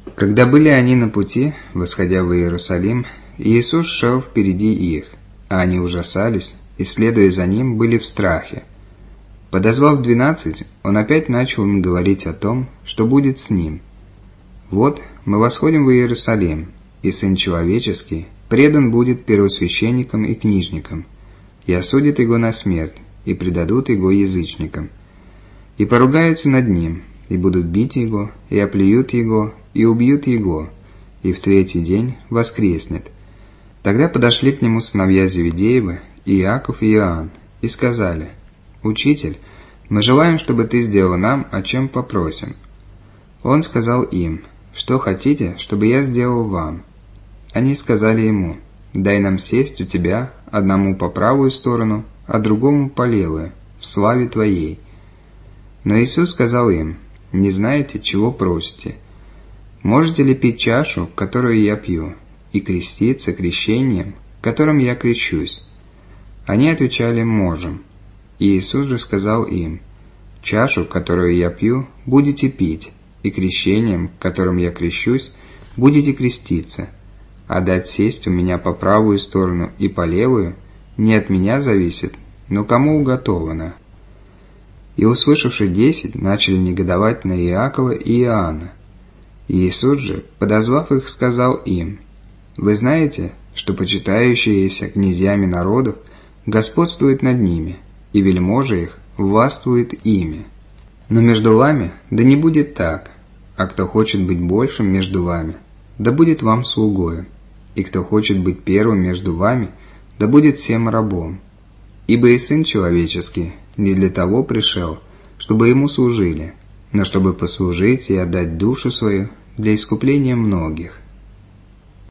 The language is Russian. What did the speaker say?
Когда были они на пути, восходя в Иерусалим, Иисус шел впереди их, а они ужасались, и, следуя за ним, были в страхе. Подозвав 12, он опять начал им говорить о том, что будет с ним. «Вот, мы восходим в Иерусалим, и Сын Человеческий предан будет первосвященникам и книжникам, и осудят его на смерть, и предадут его язычникам, и поругаются над ним, и будут бить его, и оплюют его, и убьют его, и в третий день воскреснет». Тогда подошли к нему сыновья Зеведеевы, Иаков и Иоанн, и сказали: «Учитель, мы желаем, чтобы ты сделал нам, о чем попросим». Он сказал им: «Что хотите, чтобы я сделал вам?» Они сказали ему: «Дай нам сесть у тебя, одному по правую сторону, а другому по левую, в славе твоей». Но Иисус сказал им: «Не знаете, чего просите. Можете ли пить чашу, которую я пью, и креститься крещением, которым я крещусь?» Они отвечали: «Можем». И Иисус же сказал им: «Чашу, которую я пью, будете пить, и крещением, которым я крещусь, будете креститься, а дать сесть у меня по правую сторону и по левую не от меня зависит, но кому уготовано». И услышавши 10, начали негодовать на Иакова и Иоанна. И Иисус же, подозвав их, сказал им: «Вы знаете, что почитающиеся князьями народов господствуют над ними, и вельможи их властвуют ими. Но между вами да не будет так, а кто хочет быть большим между вами, да будет вам слугою, и кто хочет быть первым между вами, да будет всем рабом. Ибо и Сын Человеческий не для того пришел, чтобы ему служили, но чтобы послужить и отдать душу свою для искупления многих».